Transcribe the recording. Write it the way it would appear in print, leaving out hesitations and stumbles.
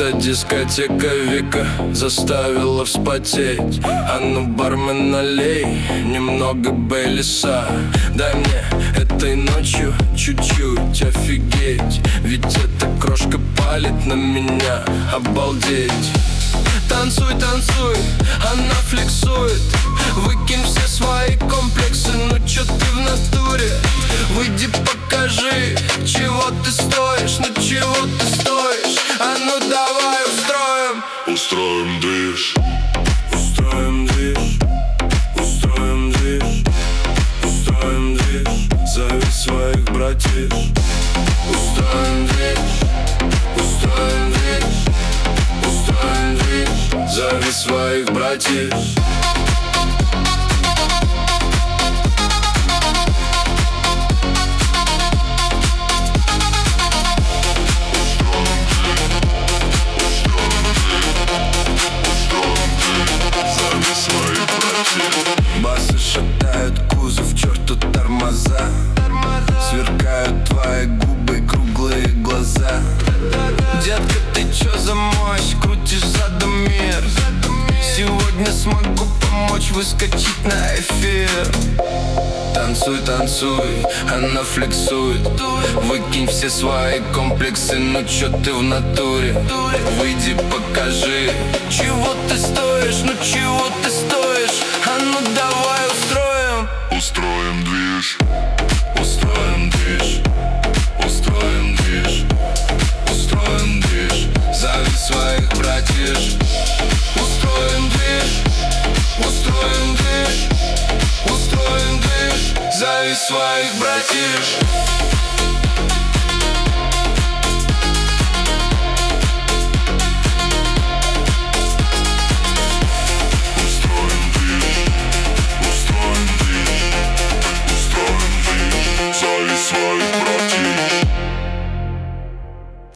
Эта дискотека Вика заставила вспотеть. А ну, бармен, налей немного Бейлиса. Дай мне этой ночью чуть-чуть офигеть, ведь эта крошка палит на меня, обалдеть. Танцуй, танцуй, она флексует. Выкинь все свои комплексы, ну чё ты в натуре? Выйди, покажи, чего ты стоишь, ну чего ты стоишь. А ну давай устроим движ. Устроим движ, устроим движ, устроим движ. Зови своих братьев. Устроим движ, устроим движ, устроим движ. Зови своих братьев. Басы шатают кузов, черту тормоза. Сверкают твои губы, круглые глаза. Детка, ты чё за мощь? Крутишь задом мир. Сегодня смогу помочь выскочить на эфир. Танцуй, танцуй, она флексует. Выкинь все свои комплексы, ну чё ты в натуре? Выйди, покажи, чего ты стоишь, ну чего ты стоишь. А ну давай устроим движ. Устроим движ, устроим движ, устроим движ. Зови своих братьев. Устроим движ, устроим движ, устроим движ. Зови своих братьев.